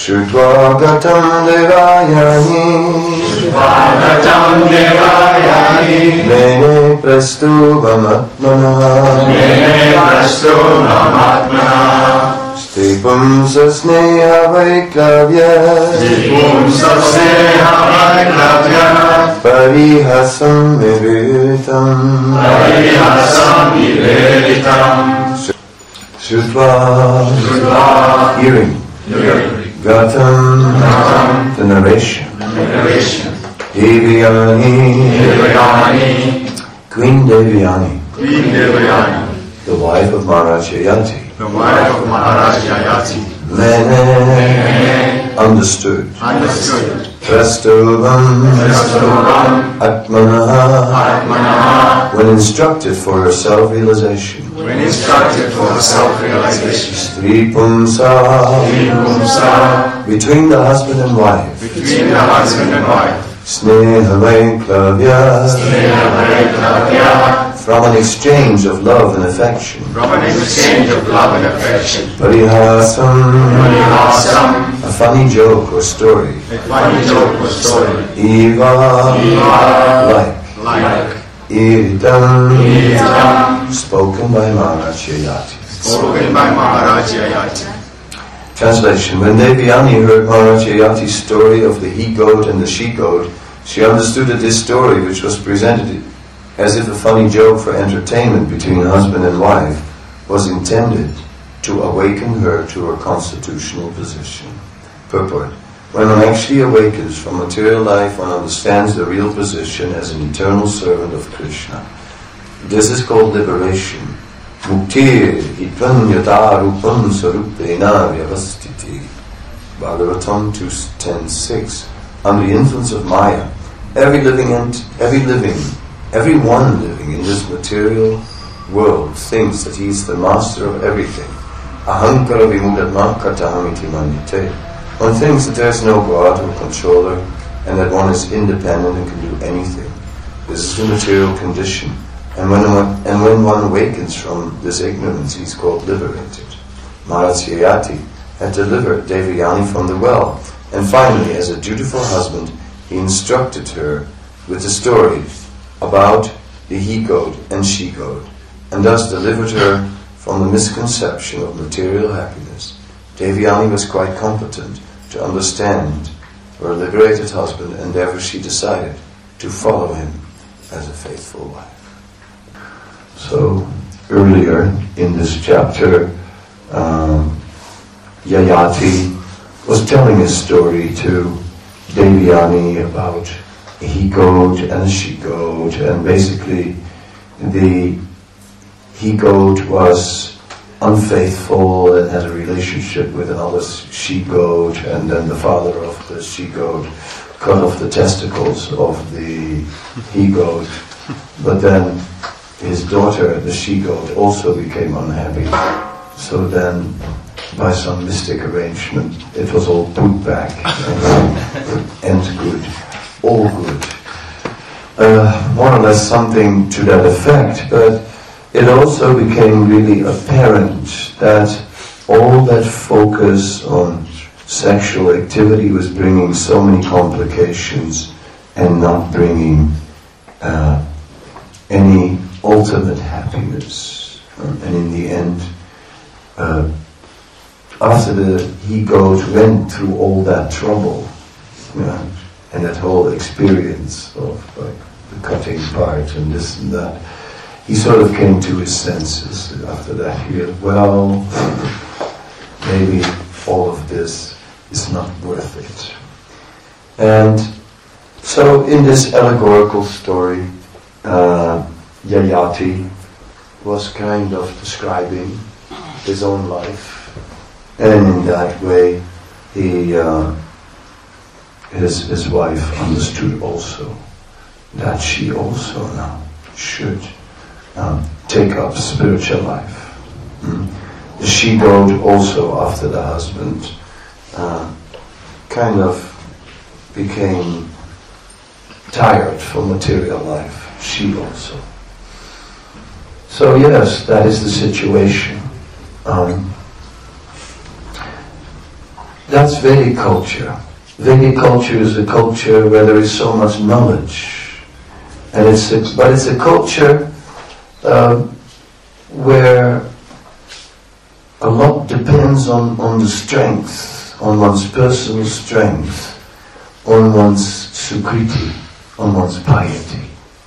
Shudvagatam Devayani Mene Prastubhamatmana Stipum Sasneha Vaiklavya Parihasam Viviritam Shudva Hearing Gatam, the narration. Devyani, Queen Devyani, the wife of Maharaj Yayati. Mene, understood. Prastubham, Atmana, when instructed for her self-realization. Stri Pumsa, between the husband and wife. Sneha Vaiklavya, from an exchange of love and affection. Parihasam, a funny joke or story. Eva, like. Iritam, spoken by Maharaj Yayati. Translation. When Devyani heard Maharaj Yayati's story of the he-goat and the she-goat, she understood that this story, which was presented as if a funny joke for entertainment between husband and wife, was intended to awaken her to her constitutional position. Purport. When one actually awakens from material life, one understands the real position as an eternal servant of Krishna. This is called liberation. Muktir hitvan yata rupam sarupena vyavastiti. Bhagavatam 2.10.6. Under the influence of Maya, everyone living in this material world thinks that he is the master of everything. Ahankara vimudatma katahamiti manyate. One thinks that there is no God or controller and that one is independent and can do anything. This is the material condition. And when one awakens from this ignorance, he is called liberated. Maharaj Yayati had delivered Devyani from the well. And finally, as a dutiful husband, he instructed her with the story about the he-goat and she-goat, and thus delivered her from the misconception of material happiness. Devyani was quite competent to understand her liberated husband, and therefore she decided to follow him as a faithful wife. So, earlier in this chapter, Yayati was telling a story to Devyani about a he-goat and a she-goat, and basically the he-goat was unfaithful and had a relationship with another she-goat, and then the father of the she-goat cut off the testicles of the he-goat, but then his daughter, the she-goat, also became unhappy. So then, by some mystic arrangement, it was all put back and good, all good. More or less something to that effect, but it also became really apparent that all that focus on sexual activity was bringing so many complications and not bringing any ultimate happiness. And in the end, after the he-goat went through all that trouble, and that whole experience of like the cutting part and this and that, he sort of came to his senses. After that, he realized, well, maybe all of this is not worth it. And so in this allegorical story, Yayati was kind of describing his own life, and in that way his wife understood also that she also now should take up spiritual life. The she-goat also, after the husband kind of became tired from material life, she also. So yes, that is the situation. that's Vedic culture. Vedic culture is a culture where there is so much knowledge, and but it's a culture where a lot depends on the strength, on one's personal strength, on one's sukriti, on one's piety.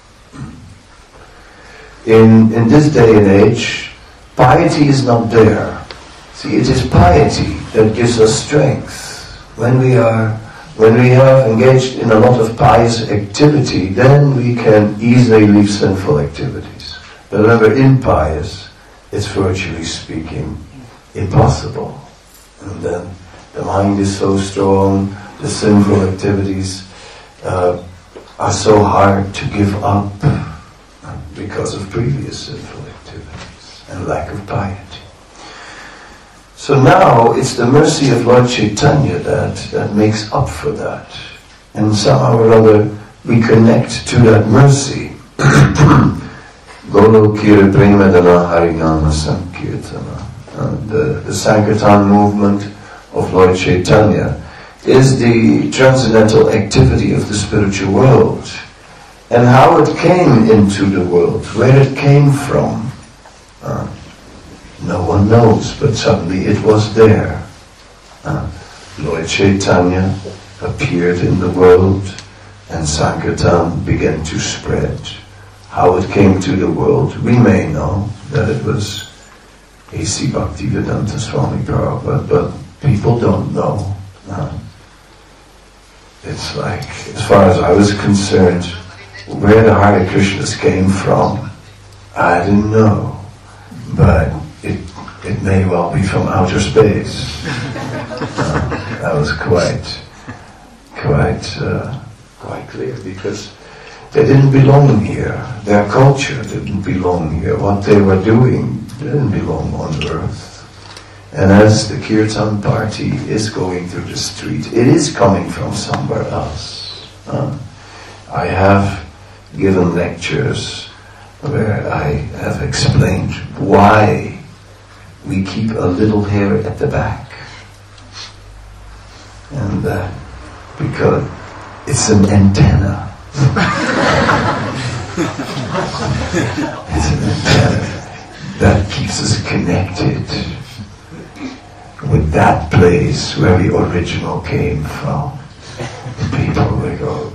In this day and age, piety is not there. See, it is piety that gives us strength. When we have engaged in a lot of pious activity, then we can easily leave sinful activities. But when we're impious, it's virtually speaking impossible. And then the mind is so strong, the sinful activities are so hard to give up because of previous sinful activities and lack of piety. So now it's the mercy of Lord Chaitanya that makes up for that. And somehow or other we connect to that mercy. Golokira Premadana Harinama Sankirtana. The Sankirtan movement of Lord Chaitanya is the transcendental activity of the spiritual world. And how it came into the world, where it came from, no one knows, but suddenly it was there. Lord Chaitanya appeared in the world and Sankirtan began to spread. How it came to the world, we may know that it was A.C. Bhaktivedanta Swami Prabhupada, but people don't know. It's like, as far as I was concerned, where the Hare Krishnas came from, I didn't know, but it may well be from outer space. That was quite clear, because they didn't belong here. Their culture didn't belong here. What they were doing didn't belong on earth. And as the Kirtan party is going through the street, it is coming from somewhere else. I have given lectures where I have explained why we keep a little hair at the back. And because it's an antenna. It's an antenna that keeps us connected with that place where the original came from. The people, they go,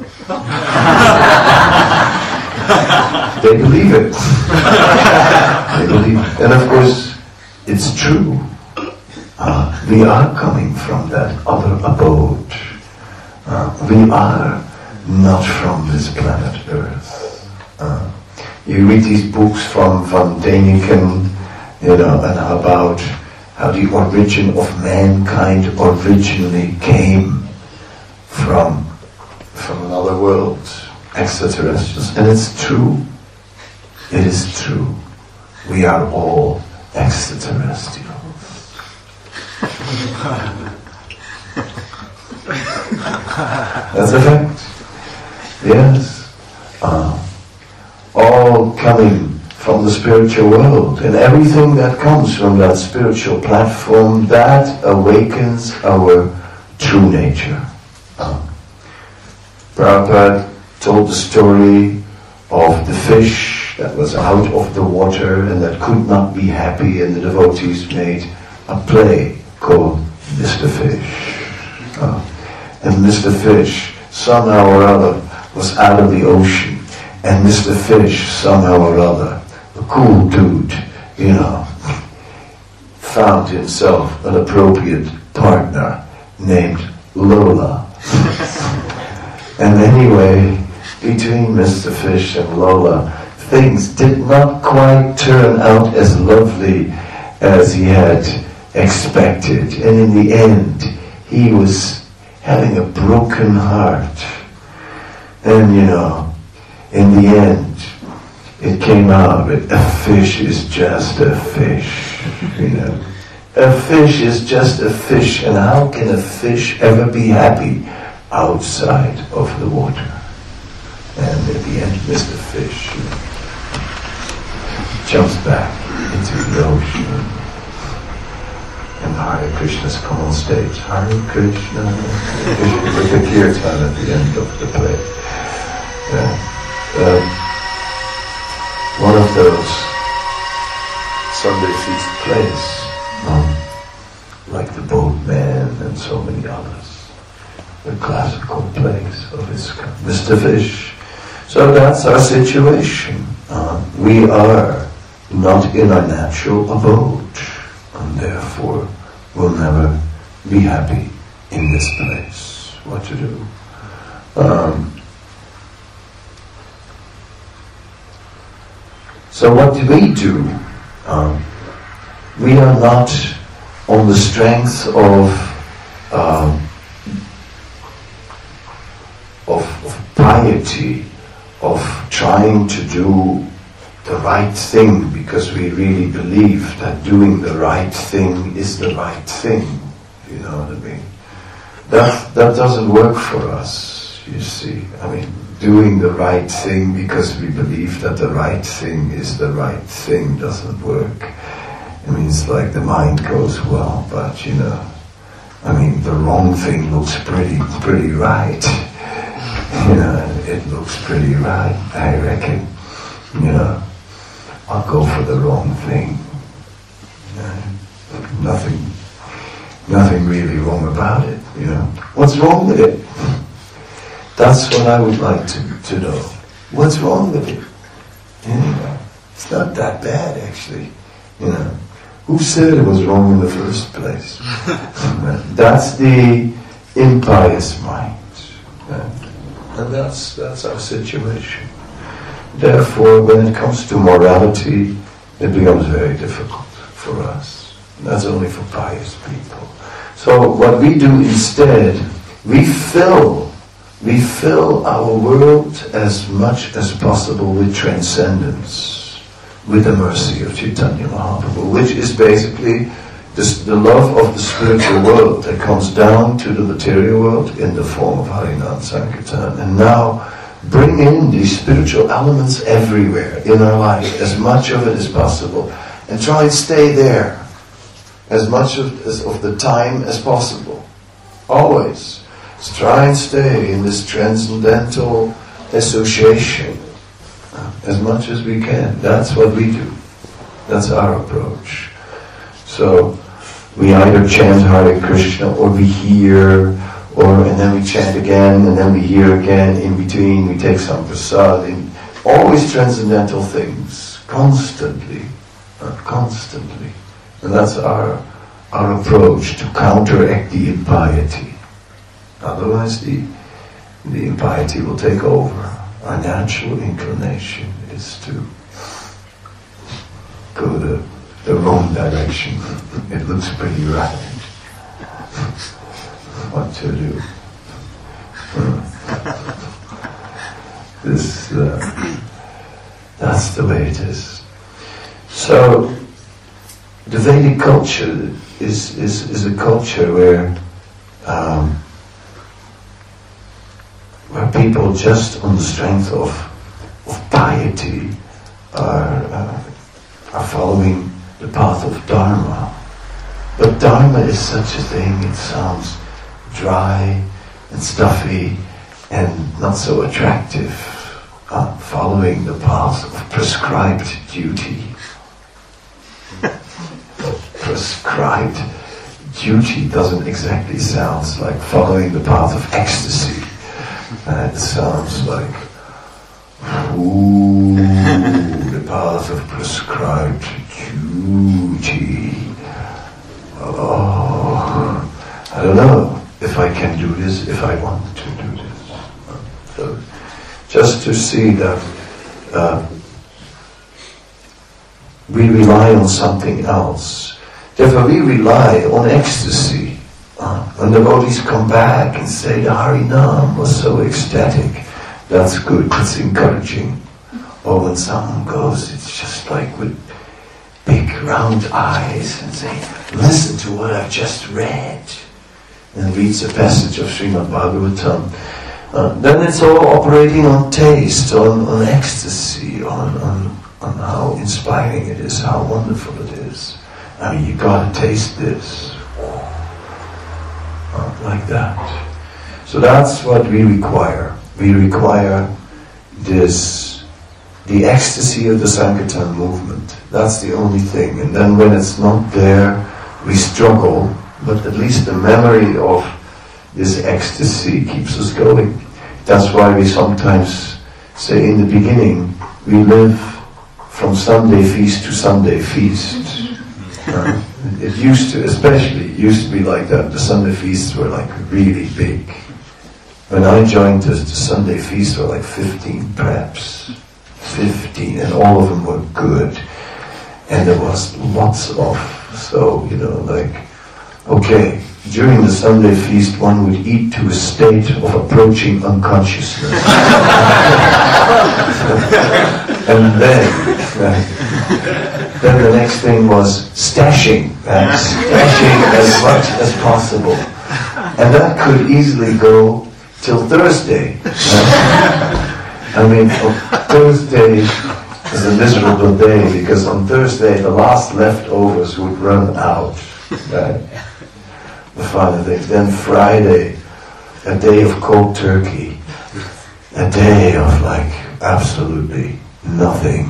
they believe it. They believe it. And of course, it's true. We are coming from that other abode. We are not from this planet Earth. You read these books from Van Däniken, and about how the origin of mankind originally came from another world, extraterrestrials. And it's true. It is true. We are all extraterrestrials. That's a fact. Yes. All coming from the spiritual world, and everything that comes from that spiritual platform, that awakens our true nature. Prabhupada told the story of the fish that was out of the water and that could not be happy, and the devotees made a play called Mr. Fish. And Mr. Fish, somehow or other, was out of the ocean, and Mr. Fish, somehow or other, a cool dude, found himself an appropriate partner named Lola. And anyway, between Mr. Fish and Lola, things did not quite turn out as lovely as he had expected. And in the end, he was having a broken heart. And in the end, it came out that a fish is just a fish. A fish is just a fish, and how can a fish ever be happy outside of the water? And at the end, Mr. Fish jumps back into the ocean. and Hare Krishnas come on stage. Hare Krishna, Hare Krishna, with the kirtan at the end of the play. One of those Sunday feast plays, like The Boatman and so many others, the classical plays of his kind. Mr. Fish. So that's our situation. We are not in our natural abode, and therefore will never be happy in this place. What to do? So what do? We are not on the strength of piety, of trying to do the right thing because we really believe that doing the right thing is the right thing. You know what I mean? That doesn't work for us, you see. I mean, doing the right thing because we believe that the right thing is the right thing doesn't work. I mean, it's like the mind goes, well, but you know, I mean, the wrong thing looks pretty right. You know, it looks pretty right, I reckon. You know, I'll go for the wrong thing. Nothing really wrong about it, you know. What's wrong with it? That's what I would like to know. What's wrong with it? Anyway, it's not that bad, actually. You know, who said it was wrong in the first place? That's the impious mind. And that's our situation. Therefore, when it comes to morality, it becomes very difficult for us. That's only for pious people. So what we do instead, we fill our world as much as possible with transcendence, with the mercy of Chaitanya Mahaprabhu, which is basically the love of the spiritual world that comes down to the material world in the form of Harinam Sankirtan. And now bring in these spiritual elements everywhere in our life, as much of it as possible, and try and stay there as much of the time as possible. Always. Let's try and stay in this transcendental association as much as we can. That's what we do. That's our approach. So we either chant Hare Krishna, or we hear, and then we chant again, and then we hear again. In between, we take some prasad. Always transcendental things, constantly. And that's our approach to counteract the impiety. Otherwise, the impiety will take over. Our natural inclination is to go the wrong direction. It looks pretty right. What to do? That's the way it is. So the Vedic culture is a culture where people just on the strength of piety are following the path of Dharma. But Dharma is such a thing, it sounds dry and stuffy and not so attractive. Following the path of prescribed duty. Prescribed duty doesn't exactly sound like following the path of ecstasy. It sounds like, the path of prescribed duty. Oh, I don't know if I can do this, if I want to do this. So, just to see that we rely on something else. Therefore we rely on ecstasy. When the devotees come back and say the Harinam was so ecstatic, that's good, it's encouraging. Or when someone goes, it's just like with big round eyes and say, listen to what I've just read, and reads a passage of Srimad Bhagavatam. Then it's all operating on taste, on ecstasy, on how inspiring it is, how wonderful it is. I mean, you gotta taste this. Like that. So that's what we require. We require this, the ecstasy of the Sankirtan movement. That's the only thing. And then when it's not there, we struggle, but at least the memory of this ecstasy keeps us going. That's why we sometimes say in the beginning, we live from Sunday feast to Sunday feast. It used to, especially, it used to be like that. The Sunday feasts were like really big. When I joined the Sunday feasts were like 15 perhaps. 15, and all of them were good. And there was lots of, so, you know, like, okay, during the Sunday feast one would eat to a state of approaching unconsciousness. And then the next thing was stashing as much as possible. And that could easily go till Thursday. I mean, Thursday is a miserable day, because on Thursday the last leftovers would run out. Right? The final things. Then Friday, a day of cold turkey, a day of like absolutely nothing.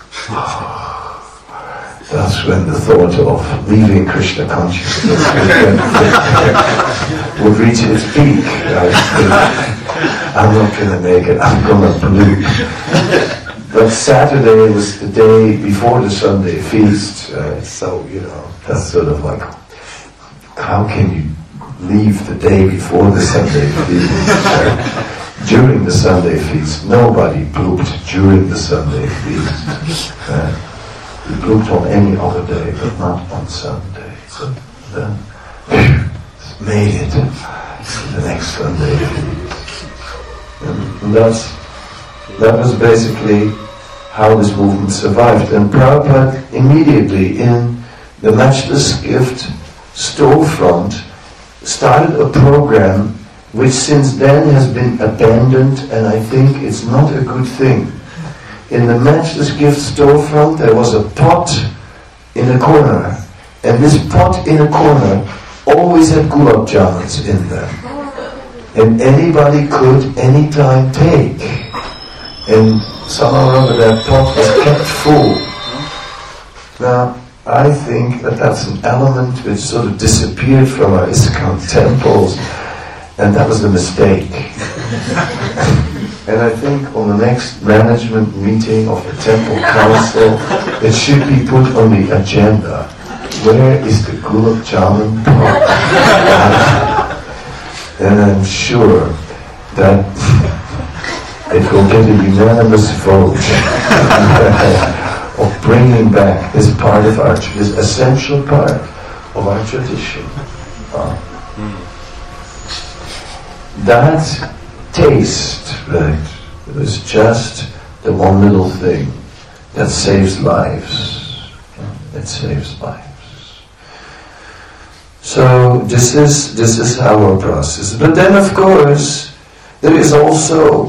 That's when the thought of leaving Krishna consciousness would reach its peak. Right? I'm not going to make it, I'm going to pollute. But Saturday was the day before the Sunday feast, so, you know, that's sort of like, how can you leave the day before the Sunday feast? During the Sunday feast, nobody pooped during the Sunday feast. We pooped on any other day, but not on Sunday. So then, made it to the next Sunday feast. And that was basically how this movement survived. And Prabhupada immediately in the Matchless Gift storefront started a program which since then has been abandoned, and I think it's not a good thing. In the Matchless Gift storefront there was a pot in a corner, and this pot in a corner always had gulab jamuns in them. And anybody could anytime take. And somehow or other that pot was kept full. Now, I think that that's an element which sort of disappeared from our ISKCON temples, and that was a mistake. And I think on the next management meeting of the temple council, it should be put on the agenda. Where is the gulab jamun pot? And I'm sure that it will get a unanimous vote of bringing back this part of our, this essential part of our tradition. That taste, right, is just the one little thing that saves lives. It saves lives. So this is our process. But then, of course, there is also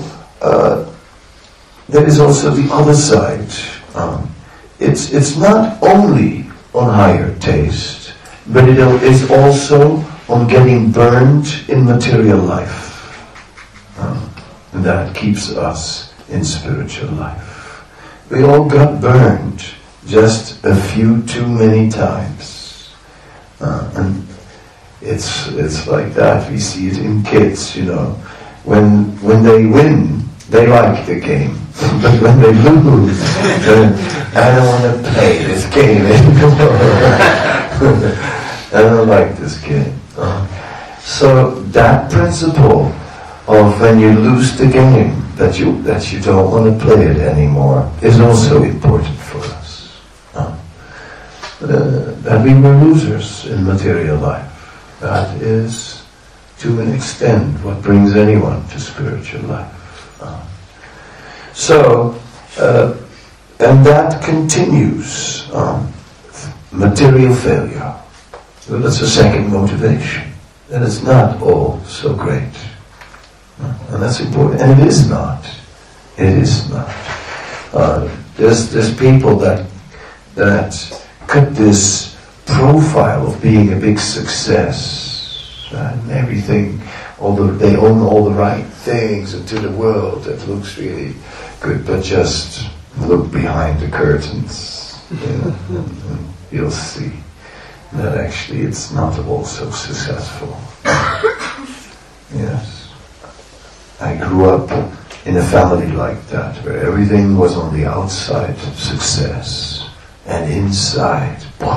the other side. It's not only on higher taste, but it is also on getting burned in material life. That keeps us in spiritual life. We all got burned just a few too many times. And it's like that. We see it in kids, you know. When they win, they like the game. But when they lose, then I don't want to play this game anymore. I don't like this game. So that principle of when you lose the game, that you don't want to play it anymore, is also important for us. That we were losers in material life. That is, to an extent, what brings anyone to spiritual life. And that continues. Material failure. So that's a second motivation. That is not all so great. And that's important. And it is not. It is not. There's people that cut this profile of being a big success and everything, they own all the right things into the world that looks really good, but just look behind the curtains, and you'll see that actually it's not all so successful. Yes. I grew up in a family like that, where everything was on the outside success, and inside,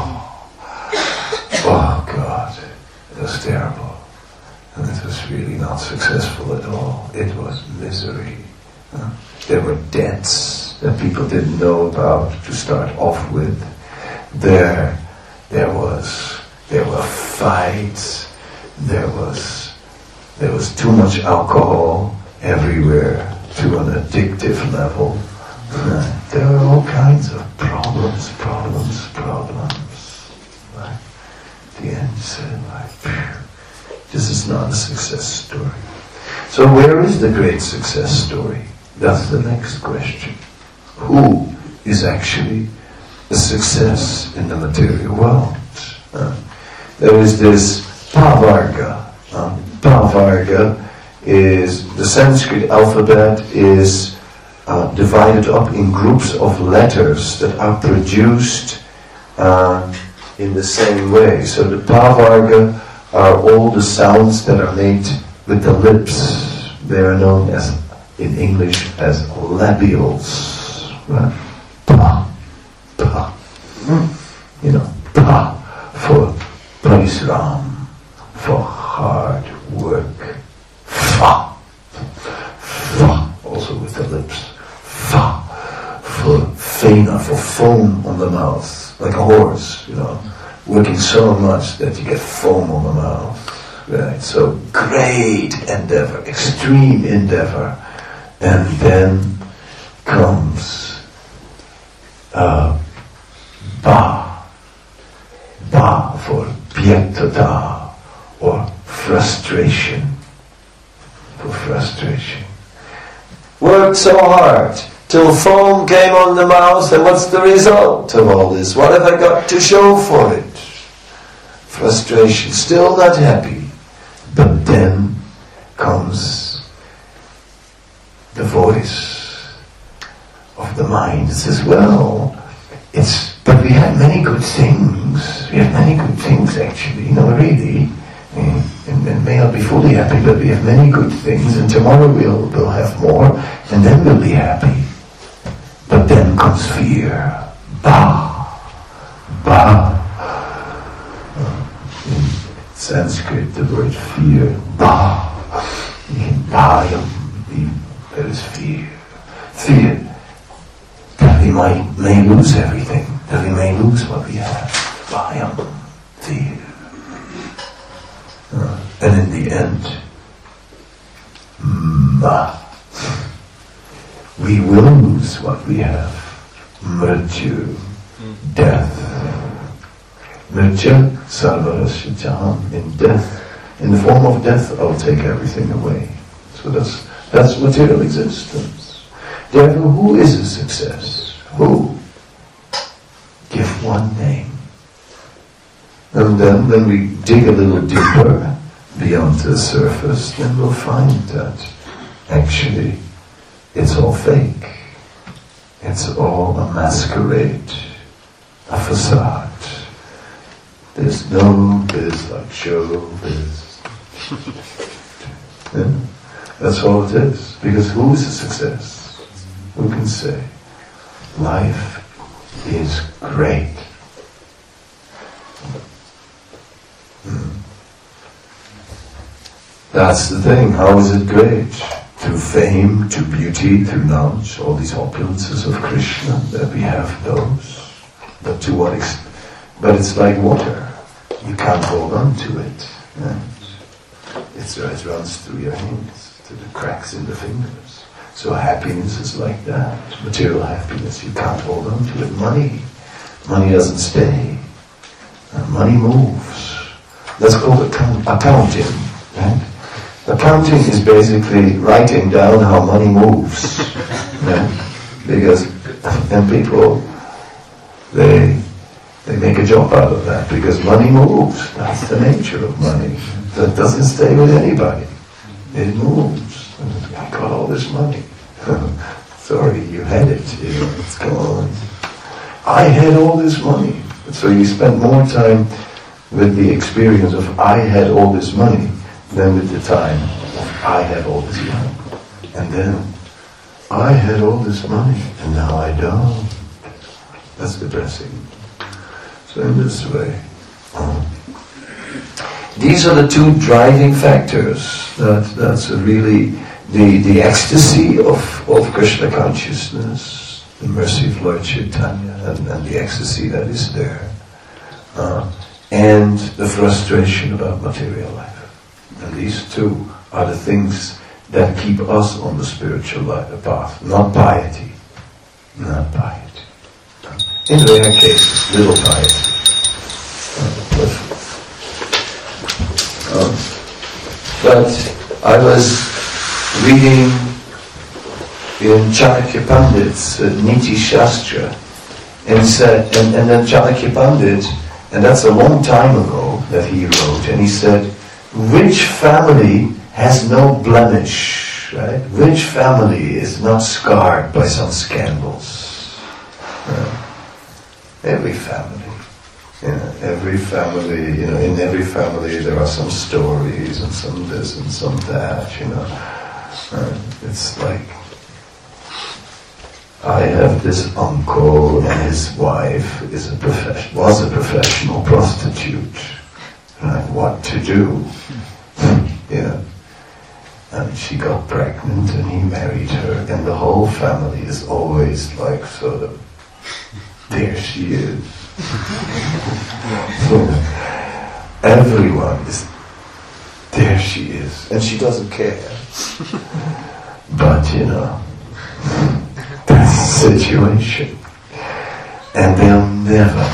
oh God, it was terrible. And it was really not successful at all. It was misery. There were debts that people didn't know about to start off with. There were fights. There was too much alcohol everywhere to an addictive level. There were all kinds of problems. Right? The end said, this is not a success story. So where is the great success story? That's the next question. Who is actually a success in the material world? There is this Pavarga. Pavarga is, the Sanskrit alphabet is divided up in groups of letters that are produced in the same way. So the Pavarga are all the sounds that are made with the lips. They are known as, in English, as labials. Right? Pa, pa. Pa for parisram, for hard work. Fa, fa, also with the lips. Fa, for fena, for foam on the mouth, like a horse, working so much that you get foam on the mouth. Right? So great endeavor, extreme endeavor. And then comes Ba for Pyektata, or frustration. For frustration. Worked so hard till foam came on the mouth, and what's the result of all this? What have I got to show for it? Frustration, still not happy. But then comes the voice of the mind. It says, but we have many good things. We have many good things actually, really. And may not be fully happy, but we have many good things, and tomorrow we'll have more, and then we'll be happy. But then comes fear. In Sanskrit, the word fear, bhayam, there is fear. Fear that we may lose everything, that we may lose what we have. Bhayam, fear. And in the end, we will lose what we have. Mrityu, death. Mritya sarvarasya jaham. In death, in the form of death, I'll take everything away. So that's material existence. Therefore, who is a success? Who? Give one name. And then when we dig a little deeper beyond the surface, then we'll find that actually it's all fake. It's all a masquerade, a facade. There's no biz like show biz. Yeah? That's all it is. Because who is a success? Who can say, life is great? That's the thing. How is it great? Through fame, through beauty, through knowledge, all these opulences of Krishna, that we have those. But to what extent? But it's like water. You can't hold on to it. Right? It runs through your hands, through the cracks in the fingers. So happiness is like that. Material happiness, you can't hold on to it. Money doesn't stay. Money moves. That's called accounting. Right? Accounting is basically writing down how money moves. Right? Because, and people, they They make a job out of that because money moves. That's the nature of money. That doesn't stay with anybody. It moves. I got all this money. Sorry, you had it. It's gone. I had all this money. So you spend more time with the experience of I had all this money than with the time of I had all this money. And then I had all this money and now I don't. That's depressing. So in this way, these are the two driving factors. That's really the ecstasy of Krishna consciousness, the mercy of Lord Chaitanya, and the ecstasy that is there, and the frustration about material life. And these two are the things that keep us on the spiritual path, not piety. Not piety. In rare cases, little piety. But I was reading in Chanakya Pandit's Niti Shastra, and then Chanakya Pandit, and that's a long time ago that he wrote, and he said, which family has no blemish, right? Which family is not scarred by some scandals? Every family. Every family, in every family there are some stories and some this and some that, It's like, I have this uncle and his wife was a professional prostitute. Right? What to do? And she got pregnant and he married her, and the whole family is always like sort of, there she is. Everyone is, there she is, and she doesn't care. But that's the situation. And they'll never,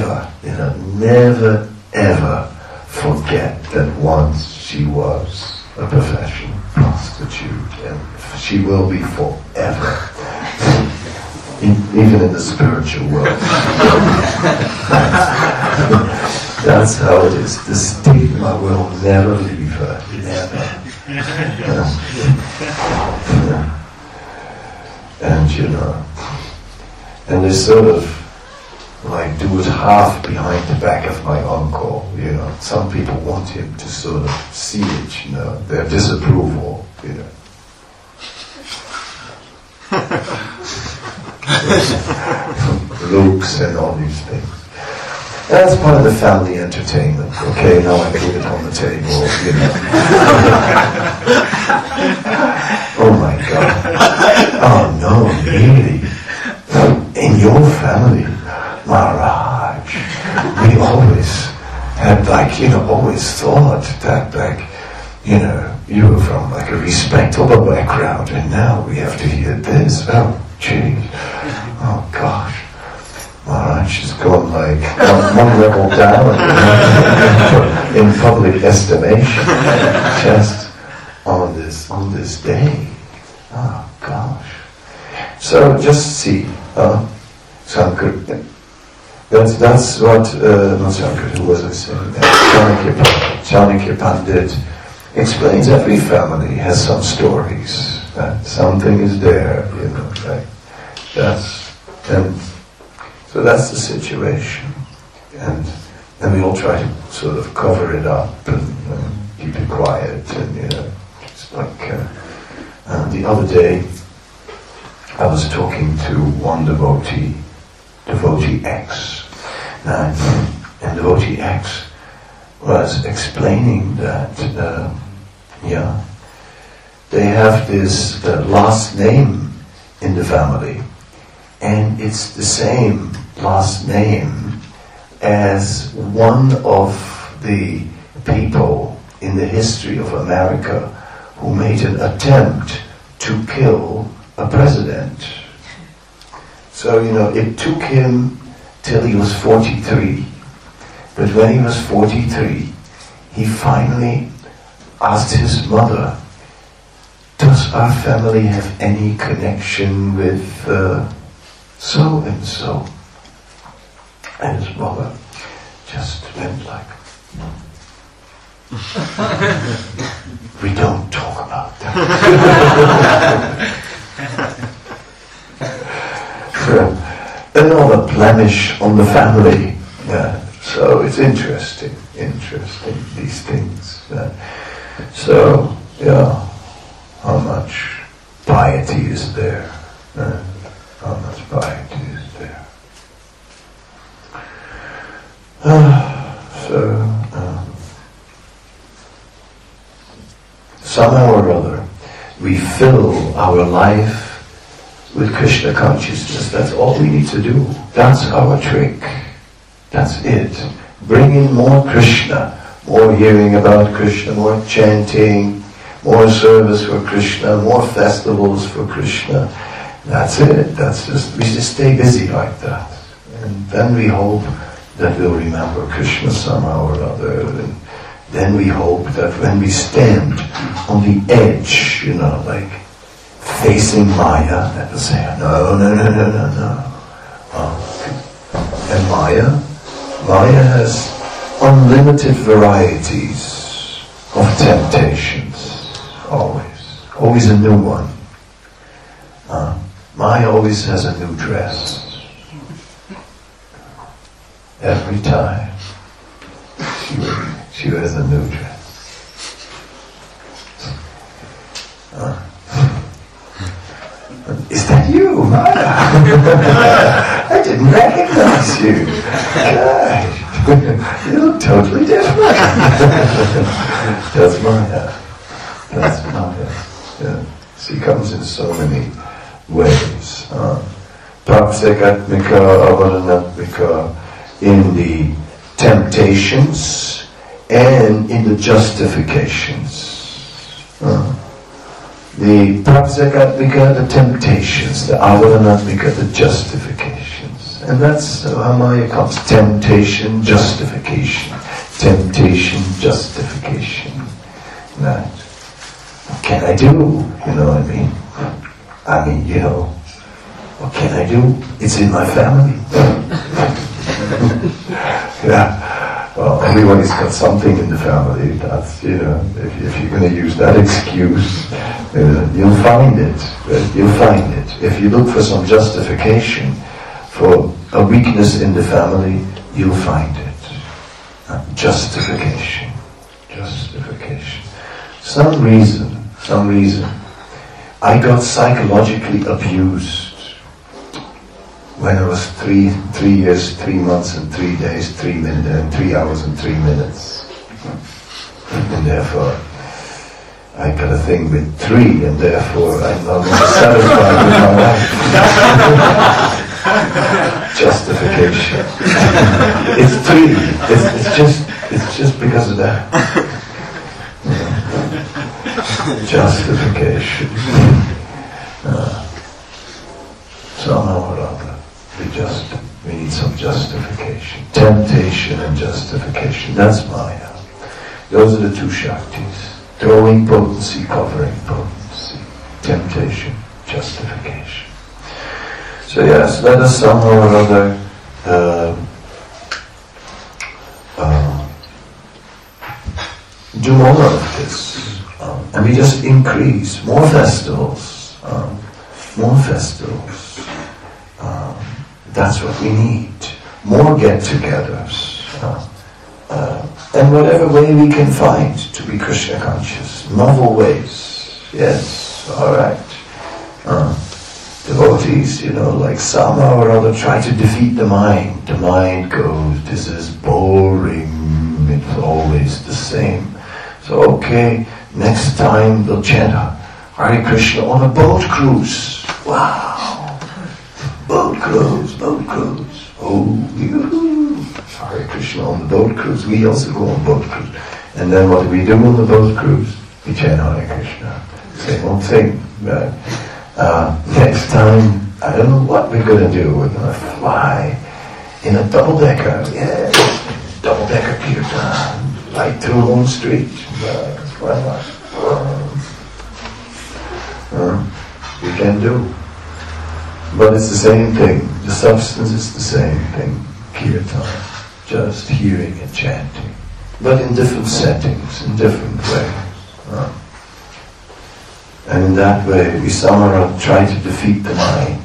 ever forget that once she was a professional prostitute, and she will be forever. Even in the spiritual world. That's how it is. The stigma will never leave her. Never. And they sort of like do it half behind the back of my uncle, Some people want him to sort of see it, their disapproval, looks and all these things. That's part of the family entertainment. Okay, now I put it on the table, Oh my God. Oh no, really? In your family, Maharaj, we always had always thought that you were from a respectable background, and now we have to hear this. Oh, gee. Oh, gosh. Maharaj has gone one level down in public estimation just on this day. Oh, gosh. So just see, Sankar. That's what, not Sankar, who was I saying? Chanakya Pandit explains every family has some stories. Something is there, right? So that's the situation. And we all try to sort of cover it up and keep it quiet. And, it's like, the other day, I was talking to one devotee X. And devotee X was explaining that, they have this last name in the family, and it's the same last name as one of the people in the history of America who made an attempt to kill a president. So, it took him till he was 43. But when he was 43, he finally asked his mother, does our family have any connection with so-and-so? And his mother just went like, we don't talk about that. Another blemish on the family. Yeah. So it's interesting, these things. So, yeah, how much piety is there? How much piety is there? Somehow or other, we fill our life with Krishna consciousness. That's all we need to do. That's our trick. That's it. Bring in more Krishna, more hearing about Krishna, more chanting, more service for Krishna, more festivals for Krishna. That's it. We just stay busy like that. And then we hope that we'll remember Krishna somehow or other. And then we hope that when we stand on the edge, like facing Maya, that will say, no. And Maya has unlimited varieties of temptations, always a new one. Maya always has a new dress. Every time she wears a new dress. Is that you, Maya? I didn't recognize you. Gosh, you look totally different. That's Maya. Yeah. She comes in so many ways. Prapsekatmika, avadanatmika, in the temptations and in the justifications. The prapsekatmika, the temptations, the avadanatmika, the justifications. And that's how Maya comes. Temptation, justification. Temptation, justification. Right. What can I do? You know what I mean? What can I do? It's in my family. Yeah. Well, everybody's got something in the family. That's, if you're going to use that excuse, you'll find it. You'll find it. If you look for some justification for a weakness in the family, you'll find it. Justification. Some reason. I got psychologically abused when I was 3 years, 3 months and 3 days, 3 minutes, and 3 hours and 3 minutes. And therefore, I got a thing with 3, and therefore I'm not satisfied with my life. Justification. It's 3. It's just because of that. Justification. Somehow or other, we need some justification. Temptation and justification. That's Maya. Those are the two Shaktis. Throwing potency, covering potency. Temptation, justification. So yes, let us somehow or other do more of this. And we just increase. More festivals. That's what we need. More get-togethers. And whatever way we can find to be Krishna conscious. Novel ways. Yes, alright. Devotees, like somehow or other try to defeat the mind. The mind goes, this is boring. It's always the same. So okay, next time we'll chant Hare Krishna on a boat cruise. Wow! Boat cruise. Oh, yoo-hoo. Hare Krishna on the boat cruise. We also go on boat cruise. And then what do we do on the boat cruise? We chant Hare Krishna. Same old thing. Right? Next time, I don't know what we're going to do. We're going to fly in a double-decker. Yes, double-decker kirtan. Right through Home Street. Why not? We can do. But it's the same thing. The substance is the same thing. kirtan, just hearing and chanting, but in different settings, in different ways. And in that way, we somehow try to defeat the mind.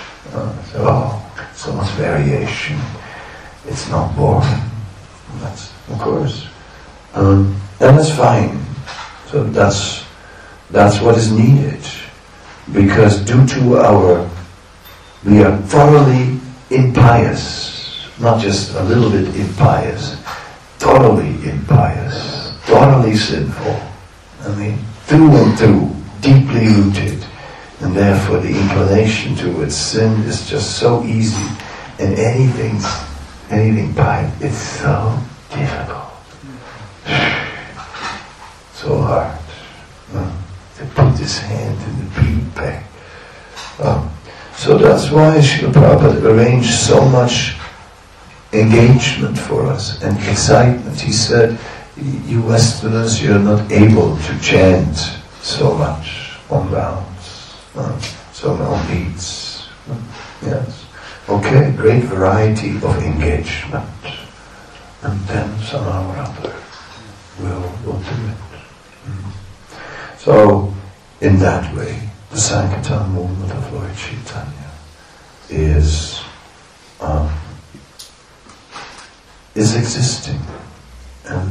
So much variation. It's not boring. That's, of course. And that's fine. So that's what is needed. Because due to we are thoroughly impious, not just a little bit impious, thoroughly impious, thoroughly sinful. I mean, through and through, deeply rooted. And therefore the inclination towards sin is just so easy. And anything bad, it's so difficult. So hard. To put his hand in the bead bag. So that's why Srila Prabhupada arranged so much engagement for us and excitement. He said, you Westerners, you're not able to chant so much on rounds. So on beats. Yes. Okay, great variety of engagement. And then somehow or other we'll do it. So, in that way, the Sankirtan movement of Lord Chaitanya is existing, and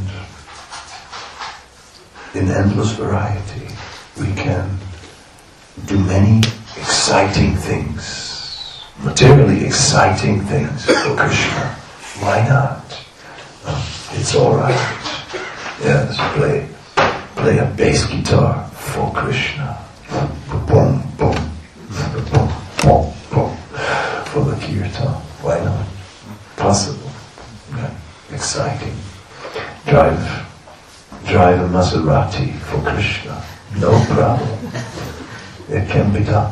in endless variety we can do many exciting things, materially exciting things for Krishna. Why not? It's all right. Yes, play a bass guitar for Krishna. Boom, boom, boom, boom, boom, for the kirtan. Why not? Possible. Yeah. Exciting. Drive a Maserati for Krishna. No problem. It can be done.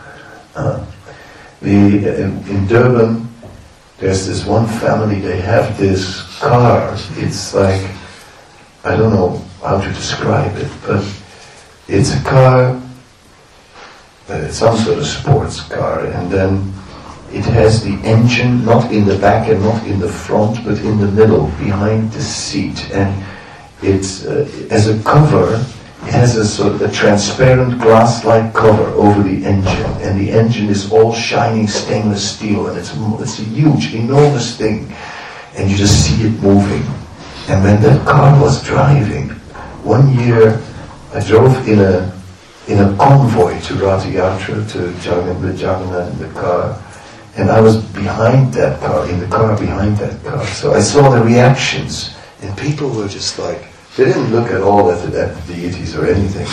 In Durban, there's this one family, they have this car. It's like, I don't know how to describe it, but it's a car, it's some sort of sports car, and then it has the engine not in the back and not in the front, but in the middle, behind the seat. And it's, as a cover, it has a sort of a transparent glass-like cover over the engine, and the engine is all shining stainless steel, and it's a huge, enormous thing, and you just see it moving. And when that car was driving, one year I drove in a convoy to Ratha Yatra, to Jagannath in the car, and I was behind that car, in the car behind that car. So I saw the reactions, and people were just like, they didn't look at all at the deities or anything.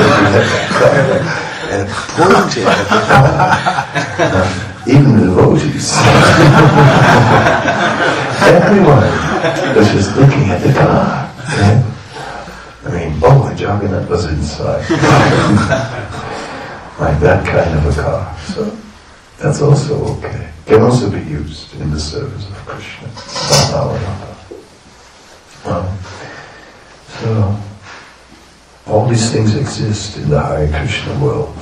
And pointed at the car. Even the devotees. Everyone was just looking at the car. Yeah. I mean, my Jagannath was inside. Like that kind of a car. So that's also okay. Can also be used in the service of Krishna. Somehow or another. So, all these things exist in the Hare Krishna world.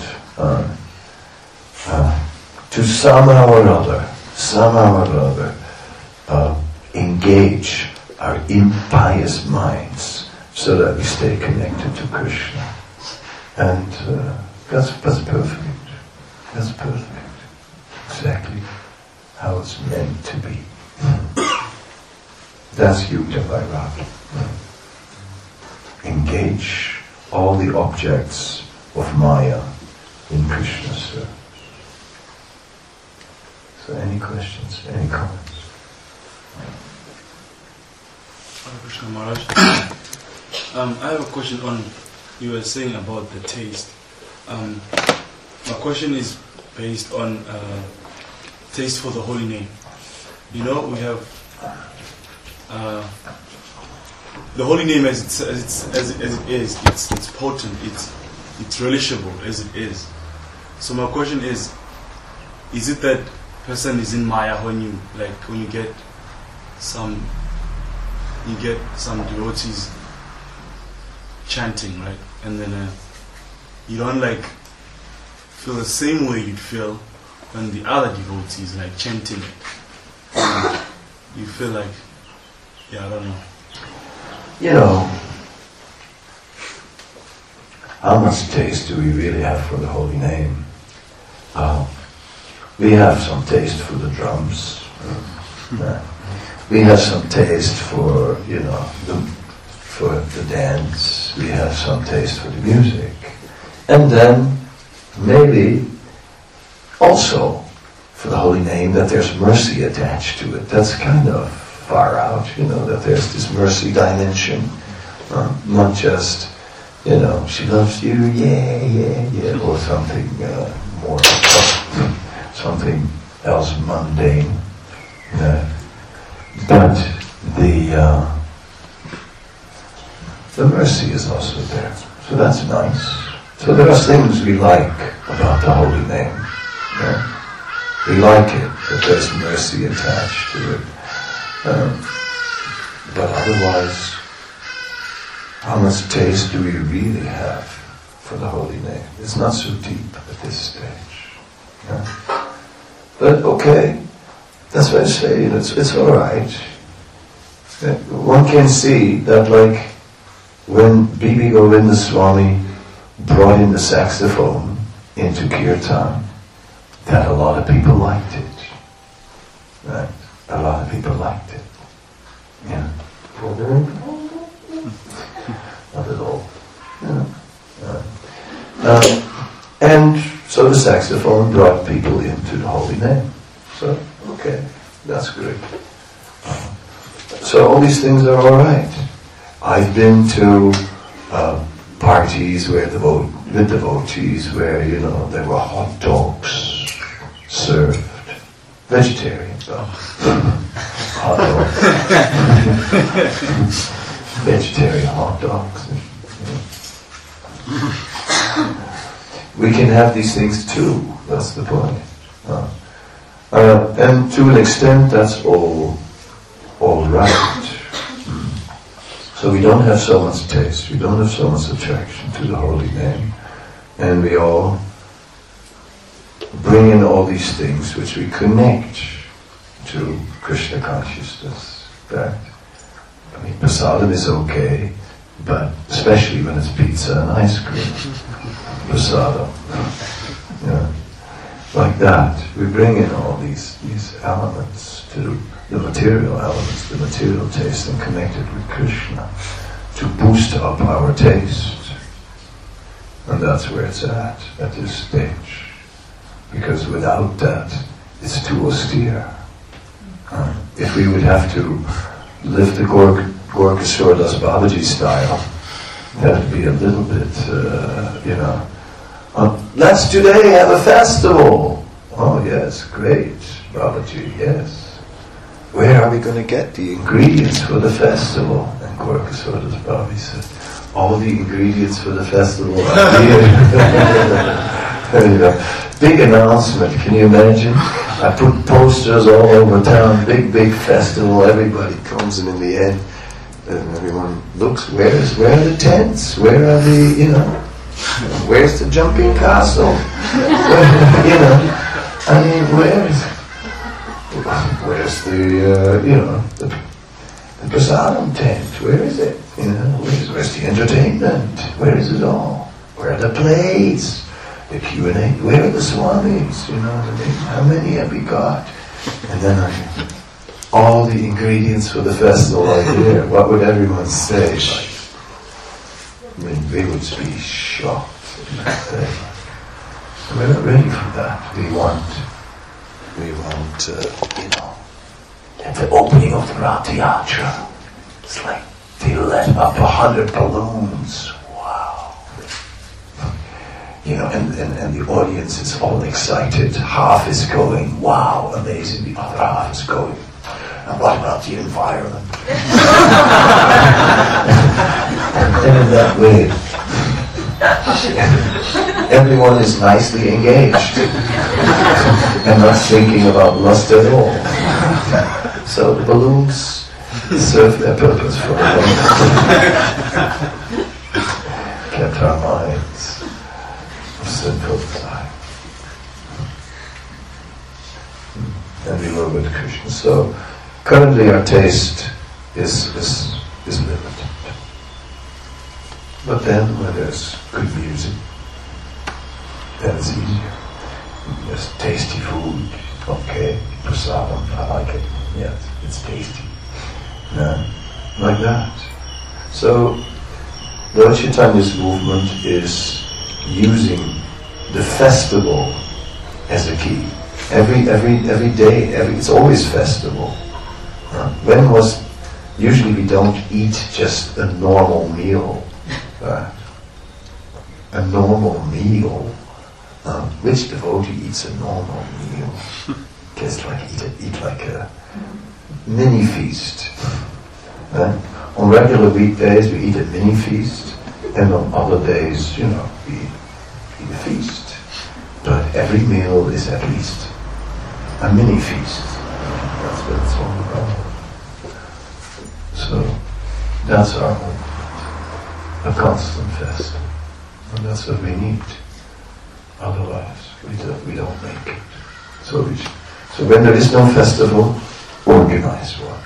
To somehow or other, engage our impious minds so that we stay connected to Krishna. And that's perfect. That's perfect. Exactly how it's meant to be. That's Yukta Vairagya. Engage all the objects of Maya in Krishna's service. So any questions, any comments? Hare Krishna Maharaj. I have a question on, you were saying about the taste. My question is based on taste for the holy name. You know, we have the holy name as it is, it's potent, it's relishable as it is. So my question is it that person is in Maya when you get some devotees chanting, right? And then you don't feel the same way you'd feel when the other devotees chanting it. you feel like, yeah, I don't know. You know, how much taste do we really have for the holy name? We have some taste for the drums. We have some taste for, for the dance. We have some taste for the music. And then, maybe, also, for the holy name, that there's mercy attached to it. That's kind of far out, that there's this mercy dimension. Not just, she loves you, yeah, or something more, something else mundane. But the mercy is also there. So that's nice. So there are things we like about the holy name. We like it, that there's mercy attached to it. But otherwise, how much taste do we really have for the holy name? It's not so deep at this stage. But okay, that's what I say, it's alright. One can see that, like, when B.B. Govinda Swami brought in the saxophone into Kirtan, that a lot of people liked it. Right? A lot of people liked it. Yeah. Not at all. And so the saxophone brought people into the holy name. So, okay, that's great. So all these things are alright. I've been to parties where with devotees where, there were hot dogs served. Vegetarian though. Hot dogs. Vegetarian hot dogs. We can have these things too. That's the point. And to an extent, that's all right. So we don't have so much taste. We don't have so much attraction to the holy name, and we all bring in all these things which we connect to Krishna consciousness. Prasadam is okay, but especially when it's pizza and ice cream. Prasadam. Like that. We bring in all these elements to the material elements, the material taste, and connect it with Krishna to boost up our taste. And that's where it's at this stage. Because without that, it's too austere. If we would have to live the Gorka Surdas Babaji style, that would be a little bit, let's today have a festival. Oh yes, great, Babaji, yes. Where are we going to get the ingredients for the festival? And Gorka Surdas Babaji said, all the ingredients for the festival are here. Big announcement, can you imagine? I put posters all over town, big festival, everybody comes, and in the end, everyone looks, where are the tents? Where are the, where's the jumping castle? Where's the prasadam tent? Where is it? Where's the entertainment? Where is it all? Where are the plays? The Q&A? Where are the swamis? How many have we got? And then all the ingredients for the festival are here. What would everyone say? They would be shocked. We're not ready for that. We want, at the opening of the Rath Yatra, it's like they let up 100 balloons. Wow. And the audience is all excited. Half is going, wow, amazing. The other half is going, and what about the environment? And in that way, everyone is nicely engaged and not thinking about lust at all. So the balloons serve their purpose for a long time. Kept our minds simple aside. And we were with Krishna. So currently our taste is limited. But then when there's good music, then it's easier. There's tasty food, okay, prasadam, I like it, yes, it's tasty. Yeah, like that. So, Lord Chaitanya's movement is using the festival as a key. Every day, it's always festival. Usually we don't eat just a normal meal. A normal meal. Which devotee eats a normal meal? Just like eat like a mini feast. On regular weekdays we eat a mini feast, and on other days, we eat a feast. But every meal is at least a mini feast. That's what it's all about. So that's our movement, a constant fest, and that's what we need. Otherwise, we don't make it. So when there is no festival, organize one.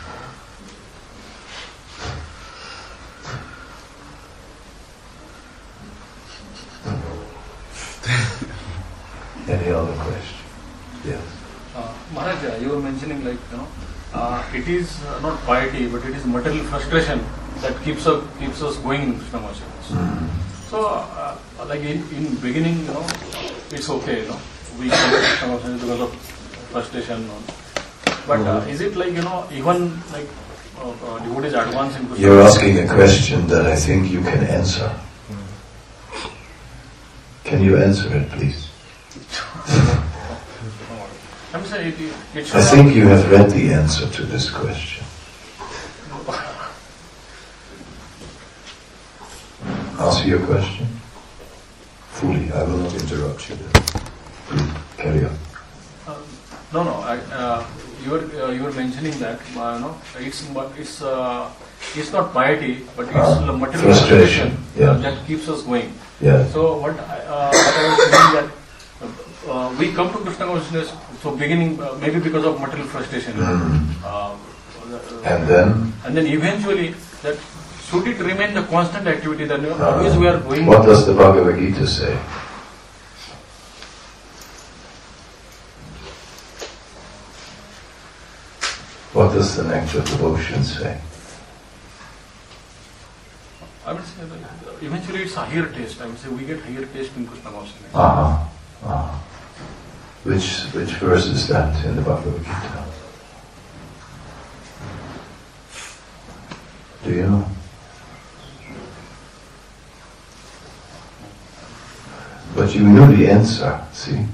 Any other question? Yes. Maharaj, you were mentioning it is not piety, but it is material frustration that keeps us going in Krishna consciousness. Mm-hmm. So, in beginning, it's okay, we come to Krishna consciousness because of frustration. But is it even devotees advance in Krishna? You're asking a question that I think you can answer. Can you answer it, please? I'm saying it should I think you have read the answer to this question. Answer your question fully. I will not interrupt you. Please, carry on. You were mentioning that it's not piety, but it's material frustration. Yeah. That keeps us going. Yeah. So what I was saying that we come to Krishna consciousness. So beginning maybe because of material frustration, and then eventually that should it remain a constant activity? Then always we are going. What does the Bhagavad Gita say? What does the Nectar of Devotion say? I would say that eventually it's a higher taste. I would say we get higher taste in Krishna consciousness. Which verse is that in the Bhagavad Gita? Do you know? But you knew the answer, see?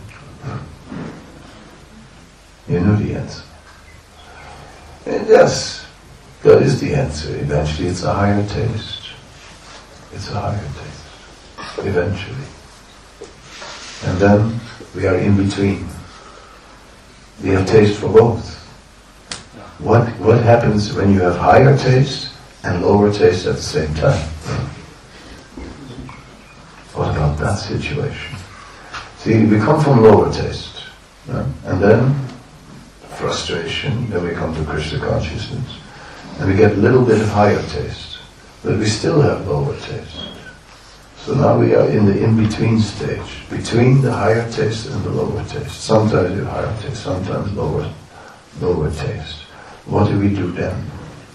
You knew the answer. And yes, that is the answer. Eventually it's a higher taste. It's a higher taste. Eventually. And then we are in between. We have taste for both. What happens when you have higher taste and lower taste at the same time? What about that situation? See, we come from lower taste, and then frustration, then we come to Krishna consciousness, and we get a little bit of higher taste, but we still have lower taste. So now we are in the in-between stage, between the higher taste and the lower taste. Sometimes you have higher taste, sometimes lower taste. What do we do then?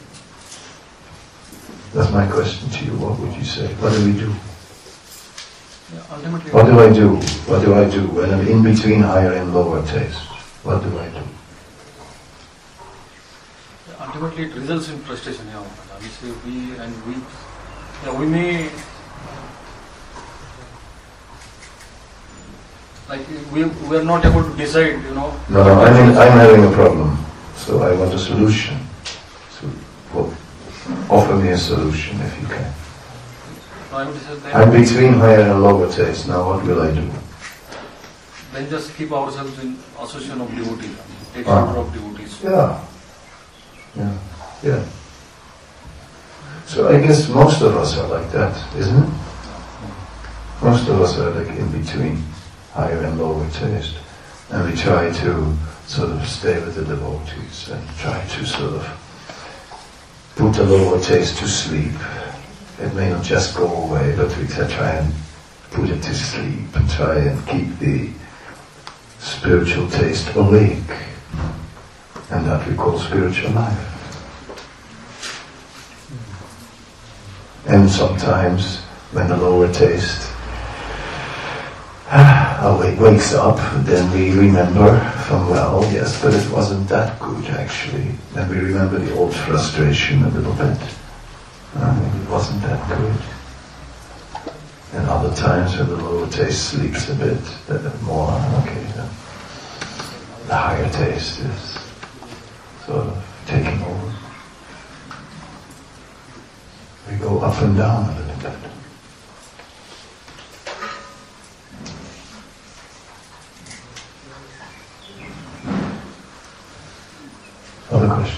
That's my question to you. What would you say? What do we do? What do I do? What do I do when I'm in between higher and lower taste? What do I do? Ultimately, it results in frustration. We may we are not able to decide. No, I'm having a problem, so I want a solution. So, offer me a solution if you can. I'm between higher and lower taste. Now what will I do? Then just keep ourselves in association of devotees, take shelter of devotees. Yeah. So I guess most of us are like that, isn't it? Most of us are like in between higher and lower taste. And we try to sort of stay with the devotees and try to sort of put the lower taste to sleep. It may not just go away, but we try and put it to sleep and try and keep the spiritual taste awake. And that we call spiritual life. And sometimes when the lower taste wakes up, then we remember from, well, yes, but it wasn't that good actually. Then we remember the old frustration a little bit. It wasn't that good. And other times when the lower taste sleeps a bit more, okay, then the higher taste is sort of taking over. We go up and down a little bit. Other question?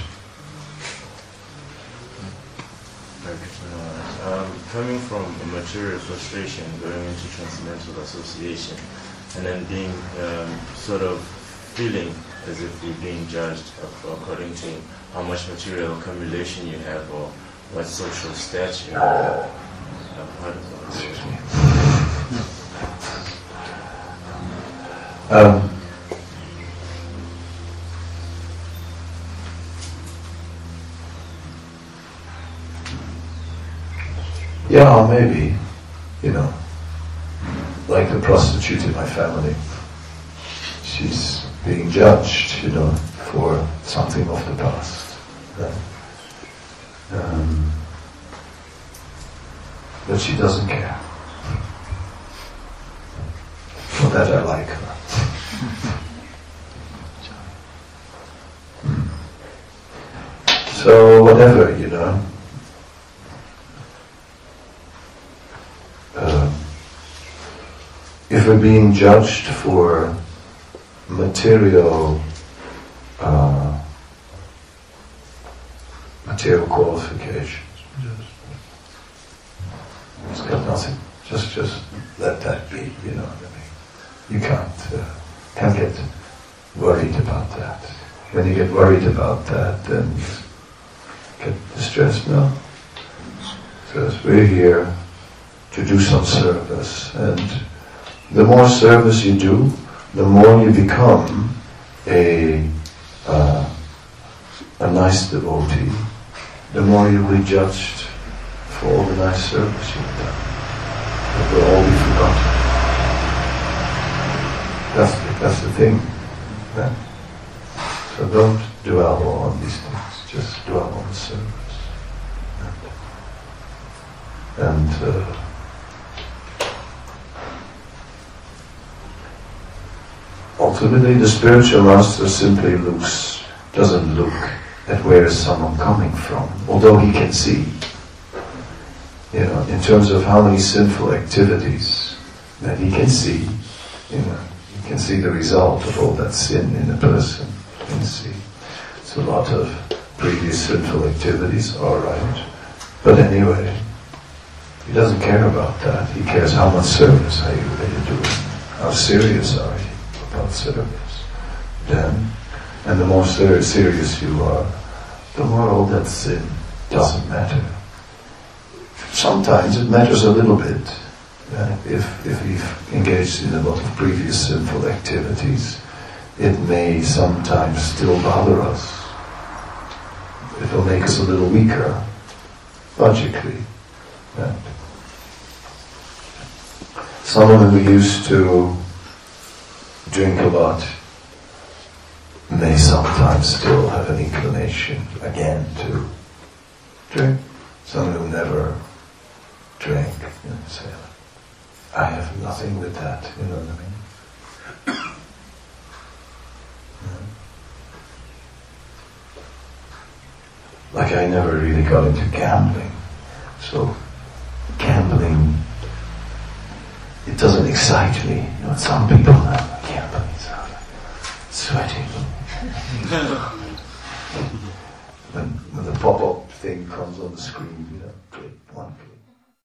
Coming from a material frustration, going into transcendental association, and then being sort of feeling as if you're being judged according to how much material accumulation you have or what social stature you have. How does that Yeah, maybe, like the prostitute in my family. She's being judged, for something of the past. But she doesn't care. For that I like her. So whatever, if we're being judged for material qualifications, it's got nothing. Just let that be. You know what I mean. You can't get worried about that. When you get worried about that, then you get distressed. No, because we're here to do some service, and the more service you do, the more you become a nice devotee, the more you'll be judged for all the nice service you've done. It will all be forgotten. That's the thing. Yeah? So don't dwell on these things, just dwell on the service. And ultimately, the spiritual master simply doesn't look at where is someone coming from, although he can see, in terms of how many sinful activities that he can see, he can see the result of all that sin in a person. He can see it's a lot of previous sinful activities, all right, but anyway, he doesn't care about that. He cares how much service are you doing, how serious are you about service. Then, and the more serious you are, the more all that sin doesn't matter. Sometimes it matters a little bit. If we've engaged in a lot of previous sinful activities, it may sometimes still bother us. It will make us a little weaker, logically. Someone who used to drink a lot may sometimes still have an inclination again to drink. Someone who never drank, say, I have nothing with that, you know what I mean? Like I never really got into gambling, so gambling, it doesn't excite me. Some people have gambling, so sweating.